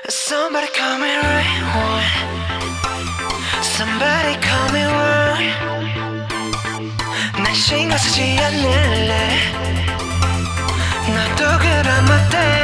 Somebody call me right one. Somebody call me wrong. 난 신경 쓰지 않을래. 나도 그런 것 때문에